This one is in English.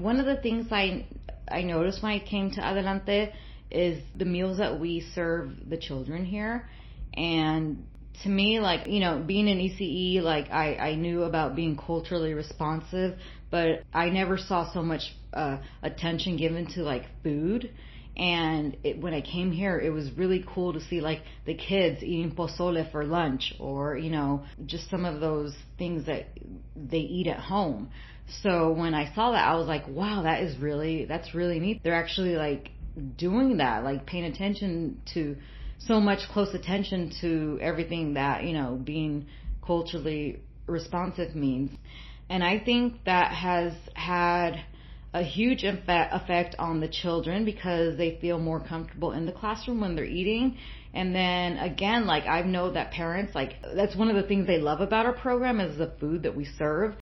One of the things I noticed when I came to Adelante is the meals that we serve the children here. And to me, like, being in ECE, like, I knew about being culturally responsive, but I never saw so much attention given to, like, food. And when I came here, it was really cool to see, like, the kids eating pozole for lunch, or, just some of those things that they eat at home. So when I saw that, I was like, wow, that's really neat. They're actually, like, doing that, like, paying attention to so much close attention to everything that, being culturally responsive means. And I think that has had a huge effect on the children because they feel more comfortable in the classroom when they're eating. And then again, like, I know that parents, like, that's one of the things they love about our program is the food that we serve.